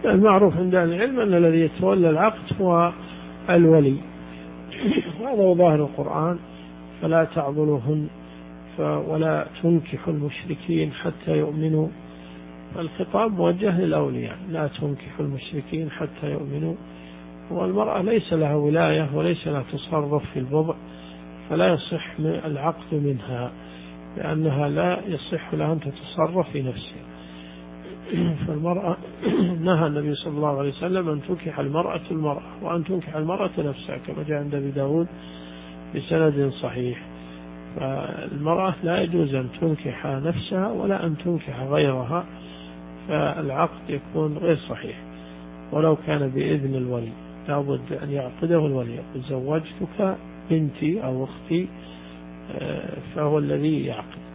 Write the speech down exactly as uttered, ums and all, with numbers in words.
المعروف عند أهل العلم أن الذي يتولى العقد هو الولي، هذا هو ظاهر القرآن. فلا تعضلوهن ولا تنكحوا المشركين حتى يؤمنوا. الخطاب موجه للأولياء، لا تنكحوا المشركين حتى يؤمنوا. والمرأة ليس لها ولاية وليس لها تصرف في البضع، فلا يصح العقد منها، لأنها لا يصح لها أن تتصرف في نفسها. فالمرأة نهى النبي صلى الله عليه وسلم أن تنكح المرأة المرأة، وأن تنكح المرأة نفسها كما جاء عند أبي داود بسند صحيح. فالمرأة لا يجوز أن تنكح نفسها ولا أن تنكح غيرها، فالعقد يكون غير صحيح ولو كان بإذن الولي. لابد أن يعقده الولي، يقول زوجتك بنتي أو أختي، فهو الذي يعقد.